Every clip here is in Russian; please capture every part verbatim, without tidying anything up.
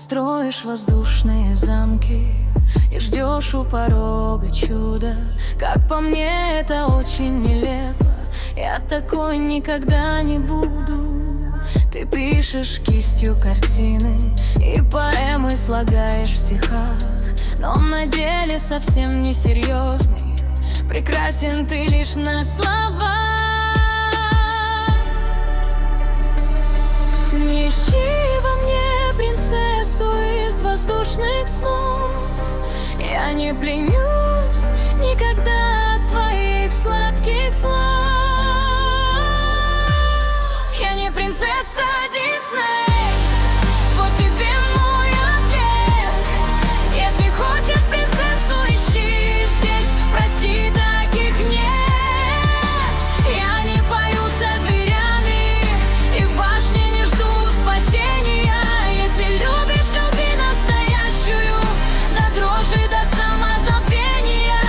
Строишь воздушные замки и ждешь у порога чуда. Как по мне, это очень нелепо. Я такой никогда не буду. Ты пишешь кистью картины и поэмы слагаешь в стихах, но на деле совсем не серьезный. Прекрасен ты лишь на словах. Не ищи во мне принцессу из воздушных снов. Я не пленюсь никогда от твоих сладких слов. Я не принцесса Дисней, вот тебе мой ответ. Если хочешь принцессу, ищи здесь, прости, таких нет. Я не пою со зверями и в башне не жду спасения. Если любишь, люби настоящую, до дрожи, до самозабвения.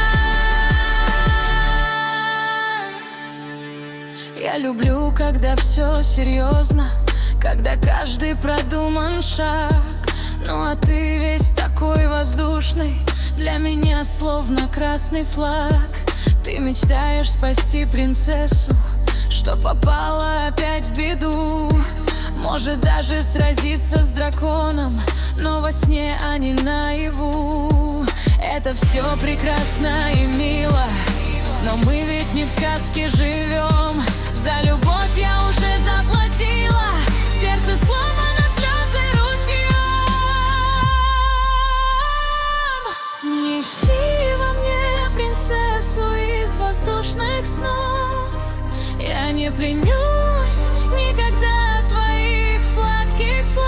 Я люблю, когда все серьезно, когда каждый продуман шаг. Ну а ты весь такой воздушный, для меня словно красный флаг. Ты мечтаешь спасти принцессу, что попала опять в беду. Может даже сразиться с драконом, но во сне, а не наяву. Это все прекрасно и мило, но мы ведь не в сказке живем. За любовь я уже заплатила, сердце сломано, слезы ручьем. Не ищи во мне принцессу из воздушных снов. Я не пленюсь никогда от твоих сладких слов.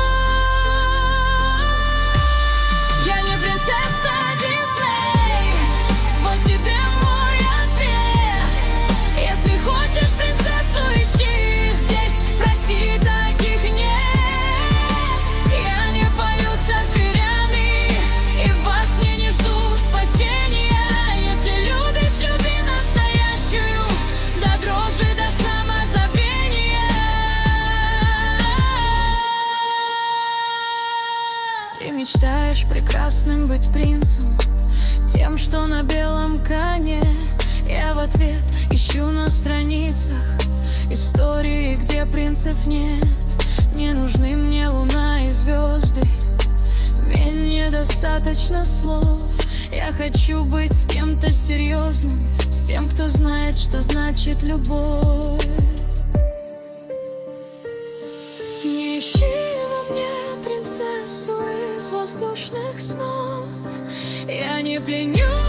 Я не принцесса Дисней, вот тебе мой ответ. Если хочешь принцессу, ищи здесь, прости, таких нет. Я не пою со зверями и в башне не жду спасения. Если любишь, люби настоящую, до дрожи, до самозабвения. Ты мечтаешь прекрасным быть принцем, тем, что на белом коне. Я в ответ ищу на страницах истории, где принцев нет. Не нужны мне луна и звезды, мне недостаточно слов. Я хочу быть с кем-то серьезным, с тем, кто знает, что значит любовь. Не ищи во мне принцессу из воздушных снов. Я не пленюсь